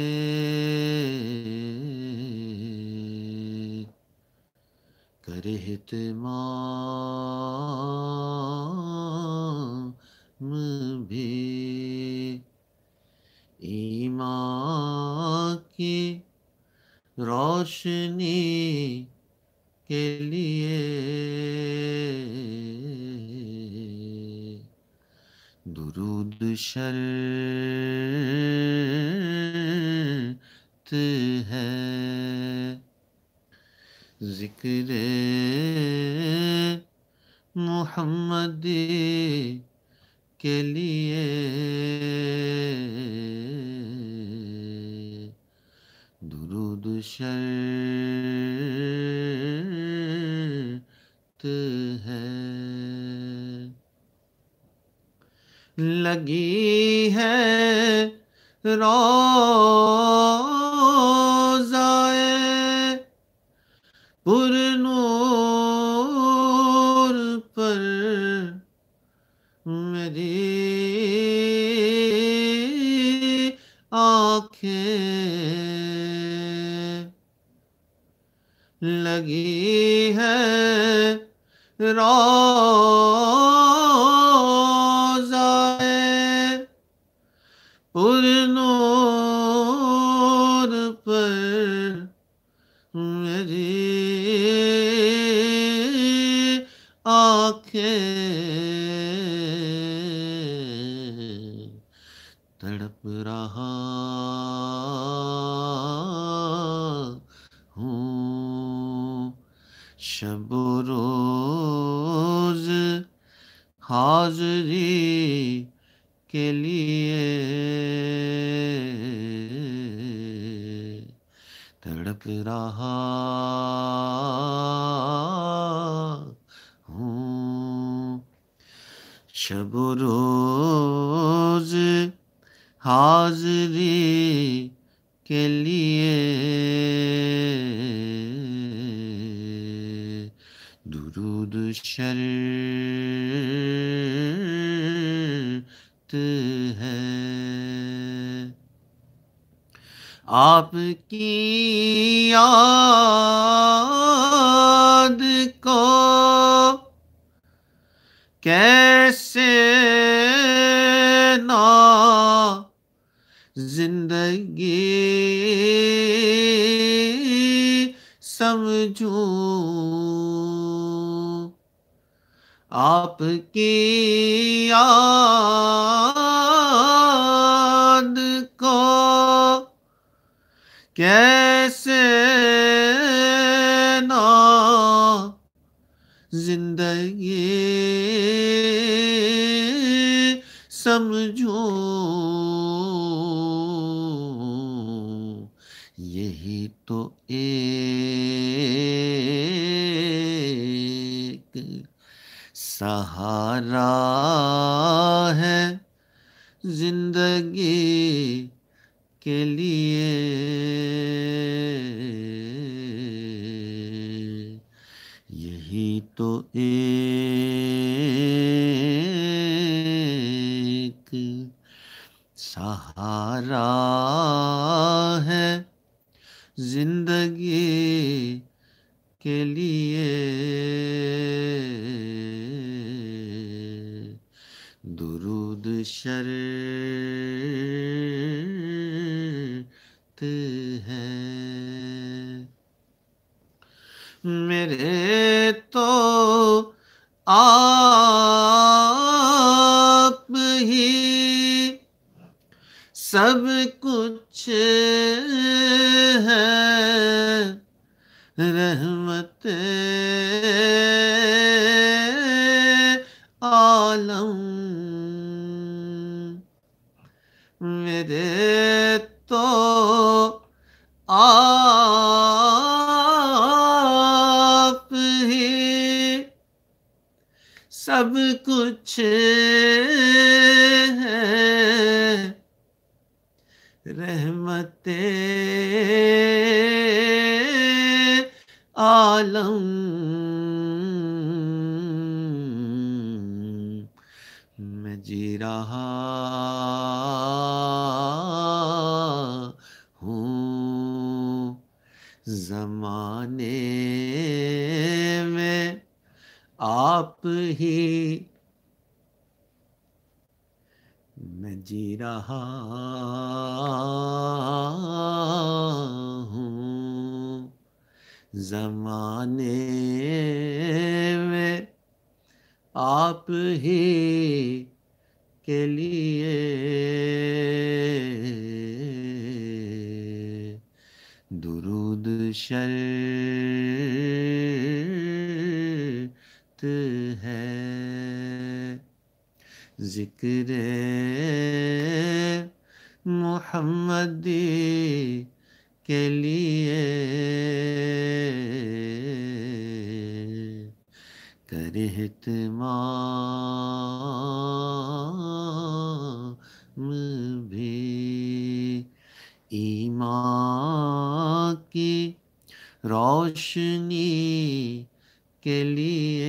کر اہتمام بھی ایمان کی روشنی کے لیے درود شرط ہے، ذکر محمدی کے لیے درود شرط ہے. لگی ہے روضۂ پر نور پر میری آنکھیں، لگی ہے روضۂ پر نور پر میری آنکھیں. تڑپ رہا ہوں شب و روز حاضری کے لیے، تڑپ رہا ہوں شب و روز حاضری کے لیے درود شرط ہے. آپ کی یاد کو کیسے نا زندگی سمجھوں، آپ کی یاد کو کیسے نا زندگی سمجھوں. سہارا ہے زندگی کے لیے، یہی تو ایک سہارا ہے زندگی کے لیے، درود شرط ہے میرے تو آپ ہی سب کچھ ہے، رحمت عالم میرے تو آپ ہی سب کچھ ہے، رحمت عالم میں جی رہا ہوں زمانے میں آپ ہی، میں جی رہا ہوں زمانے میں آپ ہی کے لیے، درود شرط ہے ذکر محمدی کے لیے، کر اہتمام بھی ایمان کی روشنی کے لیے،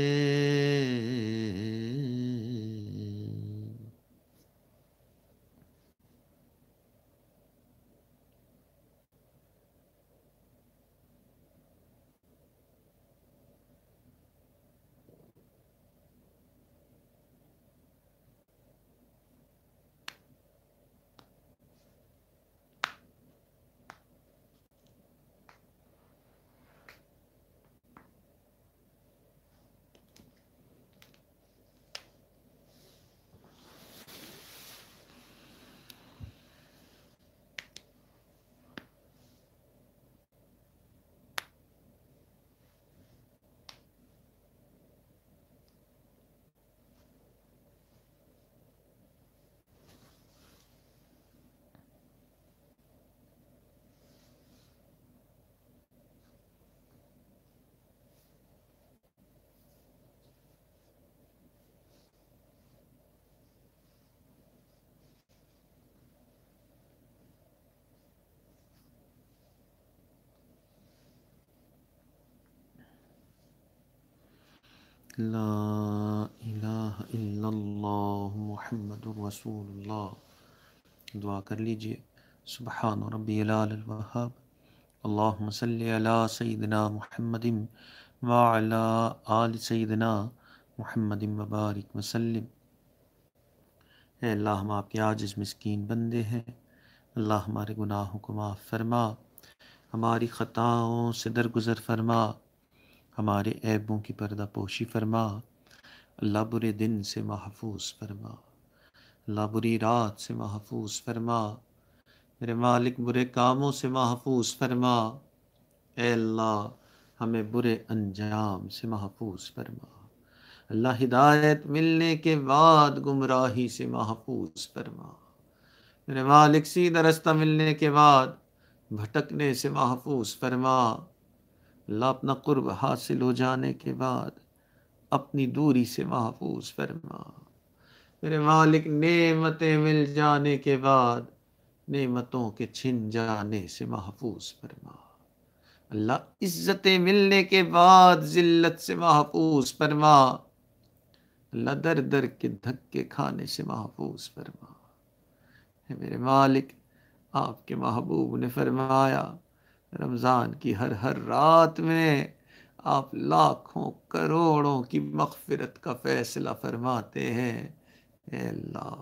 لا الہ الا اللہ محمد رسول اللہ. دعا کر لیجئے. سبحان ربی العلی الوہاب، اللہم صلی علی سیدنا محمد وعلی آل سیدنا محمد وبارک وسلم. اے اللہ، ہم آپ کے عاجز مسکین بندے ہیں. اللہ ہمارے گناہوں کو معاف فرما، ہماری خطاؤں سے درگزر فرما، ہمارے عیبوں کی پردہ پوشی فرما. اللہ برے دن سے محفوظ فرما، اللہ بری رات سے محفوظ فرما. میرے مالک برے کاموں سے محفوظ فرما. اے اللہ ہمیں برے انجام سے محفوظ فرما. اللہ ہدایت ملنے کے بعد گمراہی سے محفوظ فرما. میرے مالک سیدھا رستہ ملنے کے بعد بھٹکنے سے محفوظ فرما. اللہ اپنا قرب حاصل ہو جانے کے بعد اپنی دوری سے محفوظ فرما۔ میرے مالک نعمتیں مل جانے کے بعد نعمتوں کے چھن جانے سے محفوظ فرما۔ اللہ عزتیں ملنے کے بعد ذلت سے محفوظ فرما۔ اللہ در در کے دھکے کھانے سے محفوظ فرما۔ اے میرے مالک، آپ کے محبوب نے فرمایا رمضان کی ہر ہر رات میں آپ لاکھوں کروڑوں کی مغفرت کا فیصلہ فرماتے ہیں۔ اے اللہ،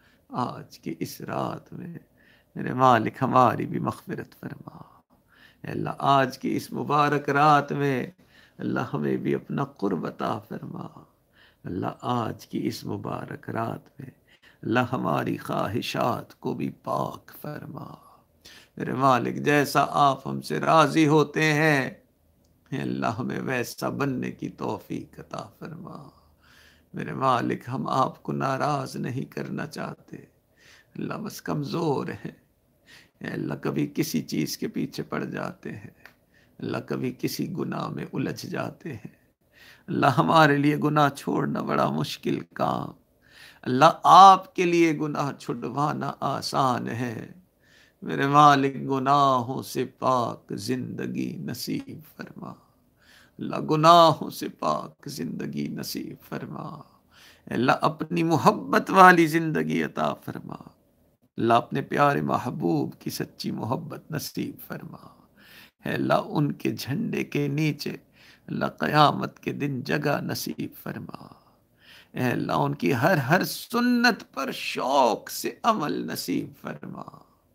آج کی اس رات میں میرے مالک ہماری بھی مغفرت فرما۔ اے اللہ، آج کی اس مبارک رات میں اللہ ہمیں بھی اپنا قرب عطا فرما۔ اللہ، آج کی اس مبارک رات میں اللہ ہماری خواہشات کو بھی پاک فرما۔ میرے مالک، جیسا آپ ہم سے راضی ہوتے ہیں اے اللہ ہمیں ویسا بننے کی توفیق عطا فرما۔ میرے مالک، ہم آپ کو ناراض نہیں کرنا چاہتے، اللہ بس کمزور ہیں۔ اے اللہ، کبھی کسی چیز کے پیچھے پڑ جاتے ہیں، اللہ کبھی کسی گناہ میں الجھ جاتے ہیں۔ اللہ، ہمارے لیے گناہ چھوڑنا بڑا مشکل کام، اللہ آپ کے لیے گناہ چھڑوانا آسان ہے۔ میرے مالک، گناہوں سے پاک زندگی نصیب فرما۔ اللہ، گناہوں سے پاک زندگی نصیب فرما۔ اللہ، اپنی محبت والی زندگی عطا فرما۔ اللہ، اپنے پیارے محبوب کی سچی محبت نصیب فرما۔ اے اللہ، ان کے جھنڈے کے نیچے اللہ قیامت کے دن جگہ نصیب فرما۔ اے اللہ، ان کی ہر ہر سنت پر شوق سے عمل نصیب فرما۔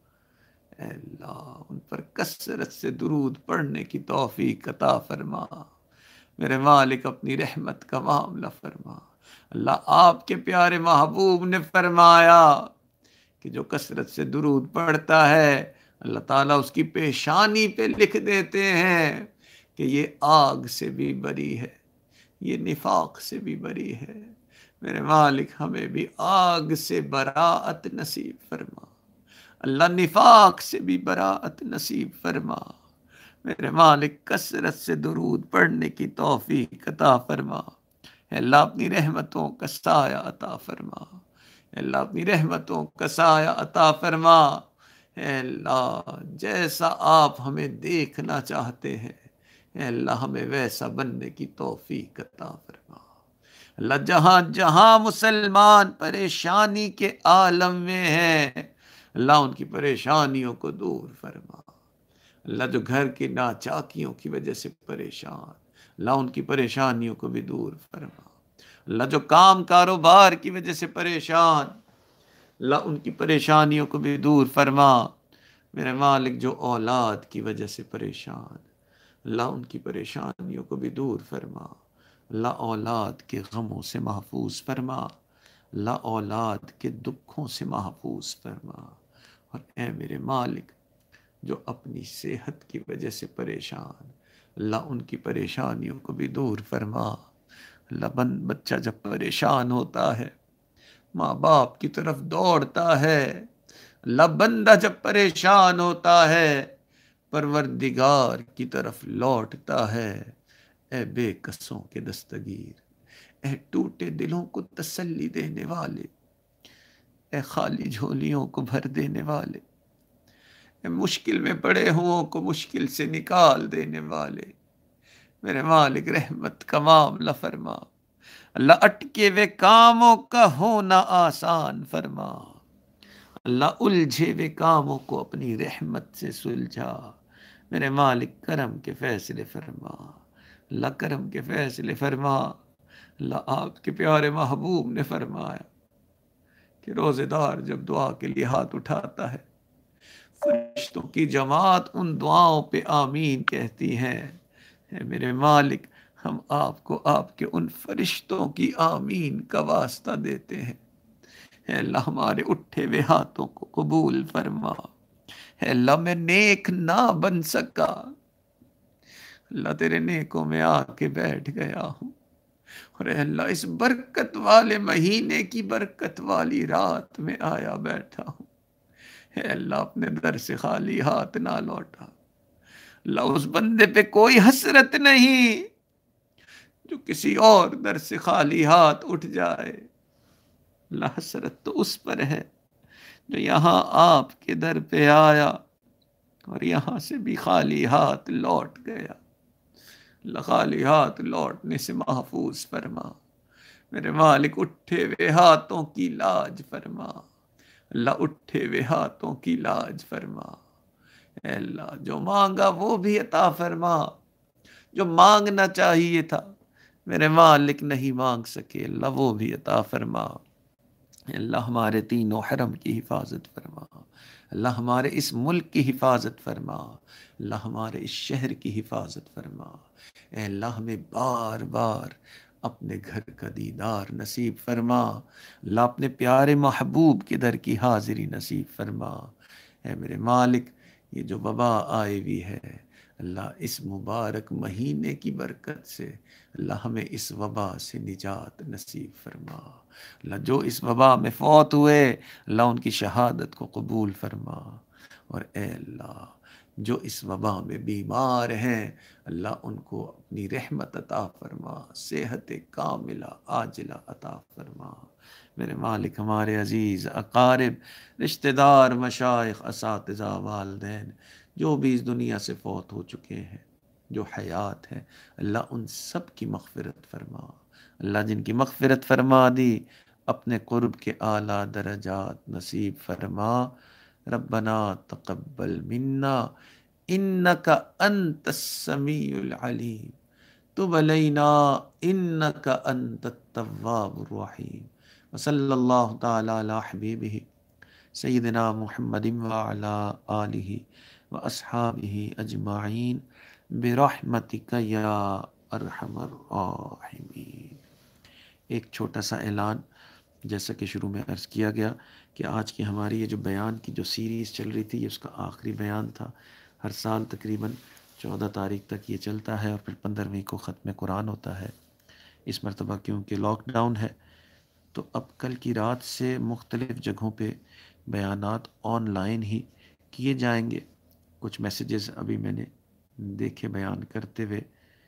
اے اللہ، ان پر کثرت سے درود پڑھنے کی توفیق عطا فرما۔ میرے مالک، اپنی رحمت کا معاملہ فرما۔ اللہ، آپ کے پیارے محبوب نے فرمایا کہ جو کثرت سے درود پڑھتا ہے اللہ تعالیٰ اس کی پیشانی پہ لکھ دیتے ہیں کہ یہ آگ سے بھی بری ہے، یہ نفاق سے بھی بری ہے۔ میرے مالک، ہمیں بھی آگ سے براءت نصیب فرما۔ اللہ، نفاق سے بھی براءت نصیب فرما۔ میرے مالک، کثرت سے درود پڑھنے کی توفیق عطا فرما۔ اے اللہ، اپنی رحمتوں کا سایہ عطا فرما۔ اے اللہ، اپنی رحمتوں کا سایہ عطا فرما۔ اے اللہ، جیسا آپ ہمیں دیکھنا چاہتے ہیں اے اللہ ہمیں ویسا بننے کی توفیق عطا فرما۔ اللہ، جہاں جہاں مسلمان پریشانی کے عالم میں ہیں اللہ ان کی پریشانیوں کو دور فرما۔ اللہ، جو گھر کی ناچاکیوں کی وجہ سے پریشان اللہ ان کی پریشانیوں کو بھی دور فرما۔ اللہ، جو کام کاروبار کی وجہ سے پریشان اللہ ان کی پریشانیوں کو بھی دور فرما۔ میرے مالک، جو اولاد کی وجہ سے پریشان اللہ ان کی پریشانیوں کو بھی دور فرما۔ اللہ، اولاد کے غموں سے محفوظ فرما۔ اللہ، اولاد کے دکھوں سے محفوظ فرما۔ اور اے میرے مالک، جو اپنی صحت کی وجہ سے پریشان اللہ ان کی پریشانیوں کو بھی دور فرما۔ اللہ، بچہ جب پریشان ہوتا ہے ماں باپ کی طرف دوڑتا ہے، اللہ بندہ جب پریشان ہوتا ہے پروردگار کی طرف لوٹتا ہے۔ اے بے کسوں کے دستگیر، اے ٹوٹے دلوں کو تسلی دینے والے، اے خالی جھولیوں کو بھر دینے والے، اے مشکل میں پڑے ہوں کو مشکل سے نکال دینے والے، میرے مالک رحمت کا معاملہ فرما۔ اللہ، اٹکے ہوئے کاموں کا ہونا آسان فرما۔ اللہ، الجھے ہوئے کاموں کو اپنی رحمت سے سلجھا۔ میرے مالک، کرم کے فیصلے فرما۔ اللہ، کرم کے فیصلے فرما۔ اللہ، آپ کے پیارے محبوب نے فرمایا کہ روزے دار جب دعا کے لیے ہاتھ اٹھاتا ہے فرشتوں کی جماعت ان دعاؤں پہ آمین کہتی ہے۔ اے میرے مالک، ہم آپ کو آپ کے ان فرشتوں کی آمین کا واسطہ دیتے ہیں۔ اے اللہ، ہمارے اٹھے ہوئے ہاتھوں کو قبول فرما۔ اے اللہ، میں نیک نہ بن سکا، اللہ تیرے نیکوں میں آ کے بیٹھ گیا ہوں، اور اے اللہ اس برکت والے مہینے کی برکت والی رات میں آیا بیٹھا ہوں۔ اے اللہ، اپنے در سے خالی ہاتھ نہ لوٹا۔ اللہ، اس بندے پہ کوئی حسرت نہیں جو کسی اور در سے خالی ہاتھ اٹھ جائے، اللہ حسرت تو اس پر ہے جو یہاں آپ کے در پہ آیا اور یہاں سے بھی خالی ہاتھ لوٹ گیا۔ اللہ خالی ہاتھ لوٹنے سے محفوظ فرما، میرے مالک اٹھے ہوئے ہاتھوں کی لاج فرما، اللہ اٹھے ہوئے ہاتھوں کی لاج فرما۔ اے اللہ جو مانگا وہ بھی عطا فرما، جو مانگنا چاہیے تھا میرے مالک نہیں مانگ سکے، اللہ وہ بھی عطا فرما۔ اللہ ہمارے تینوں حرم کی حفاظت فرما، اللہ ہمارے اس ملک کی حفاظت فرما، اللہ ہمارے اس شہر کی حفاظت فرما۔ اے اللہ ہمیں بار بار اپنے گھر کا دیدار نصیب فرما، اللہ اپنے پیارے محبوب کے در کی حاضری نصیب فرما۔ اے میرے مالک یہ جو وبا آئی ہوئی ہے اللہ اس مبارک مہینے کی برکت سے اللہ ہمیں اس وبا سے نجات نصیب فرما۔ اللہ جو اس وبا میں فوت ہوئے اللہ ان کی شہادت کو قبول فرما، اور اے اللہ جو اس وبا میں بیمار ہیں اللہ ان کو اپنی رحمت عطا فرما، صحت کاملہ عاجلہ عطا فرما۔ میرے مالک ہمارے عزیز اقارب، رشتہ دار، مشائخ، اساتذہ، والدین جو بھی اس دنیا سے فوت ہو چکے ہیں، جو حیات ہیں اللہ ان سب کی مغفرت فرما۔ اللہ جن کی مغفرت فرما دی اپنے قرب کے اعلیٰ درجات نصیب فرما۔ ربنا تقبل منا انک انت السمیع العلیم، تب علینا انک انت التواب الرحیم، وصلی اللہ تعالی علی حبیبہ سیدنا محمد وعلی آلہ واصحابہ اجمعین برحمتک یا ارحم الراحمین۔ ایک چھوٹا سا اعلان، جیسا کہ شروع میں عرض کیا گیا کہ آج کی ہماری یہ جو بیان کی جو سیریز چل رہی تھی یہ اس کا آخری بیان تھا۔ ہر سال تقریباً 14 تاریخ تک یہ چلتا ہے اور پھر 15ویں کو ختم قرآن ہوتا ہے۔ اس مرتبہ کیونکہ لاک ڈاؤن ہے تو اب کل کی رات سے مختلف جگہوں پہ بیانات آن لائن ہی کیے جائیں گے۔ کچھ میسیجز ابھی میں نے دیکھے بیان کرتے ہوئے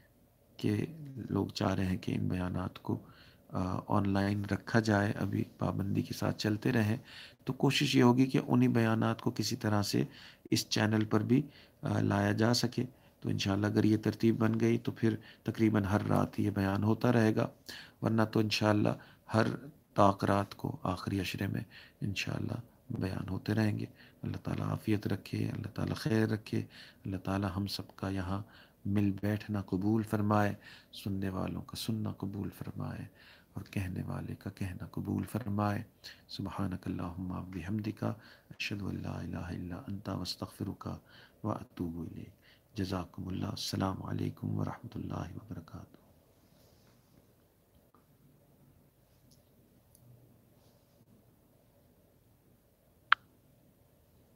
کہ لوگ چاہ رہے ہیں کہ ان بیانات کو آن لائن رکھا جائے، ابھی پابندی کے ساتھ چلتے رہیں، تو کوشش یہ ہوگی کہ انہی بیانات کو کسی طرح سے اس چینل پر بھی لایا جا سکے۔ تو انشاءاللہ اگر یہ ترتیب بن گئی تو پھر تقریباً ہر رات یہ بیان ہوتا رہے گا، ورنہ تو انشاءاللہ ہر طاق رات کو آخری عشرے میں انشاءاللہ بیان ہوتے رہیں گے۔ اللہ تعالیٰ عافیت رکھے، اللہ تعالیٰ خیر رکھے، اللہ تعالیٰ ہم سب کا یہاں مل بیٹھنا قبول فرمائے، سننے والوں کا سننا قبول فرمائے اور کہنے والے کا کہنا قبول فرمائے۔ سبحانک اللہم و بحمدک، اشہد ان لا الہ الا انت، واستغفرک واتوب الیک۔ جزاکم اللہ۔ السلام علیکم ورحمۃ اللہ وبرکاتہ۔